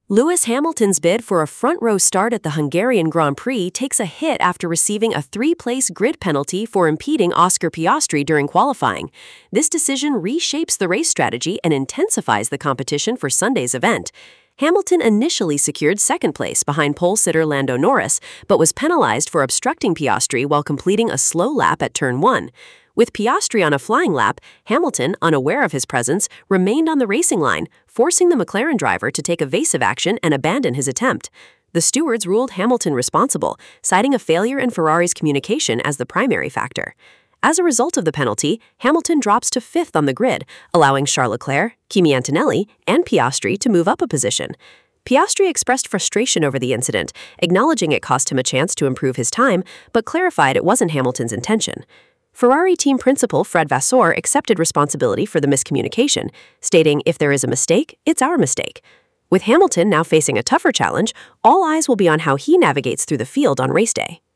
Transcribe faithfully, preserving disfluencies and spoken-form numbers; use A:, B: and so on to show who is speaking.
A: Lewis Hamilton's bid for a front-row start at the Hungarian Grand Prix takes a hit after receiving a three-place grid penalty for impeding Oscar Piastri during qualifying. This decision reshapes the race strategy and intensifies the competition for Sunday's event. Hamilton initially secured second place behind pole-sitter Lando Norris, but was penalized for obstructing Piastri while completing a slow lap at turn one. With Piastri on a flying lap, Hamilton, unaware of his presence, remained on the racing line, forcing the McLaren driver to take evasive action and abandon his attempt. The stewards ruled Hamilton responsible, citing a failure in Ferrari's communication as the primary factor. As a result of the penalty, Hamilton drops to fifth on the grid, allowing Charles Leclerc, Kimi Antonelli, and Piastri to move up a position. Piastri expressed frustration over the incident, acknowledging it cost him a chance to improve his time, but clarified it wasn't Hamilton's intention. Ferrari team principal Fred Vasseur accepted responsibility for the miscommunication, stating, "If there is a mistake, it's our mistake." With Hamilton now facing a tougher challenge, all eyes will be on how he navigates through the field on race day.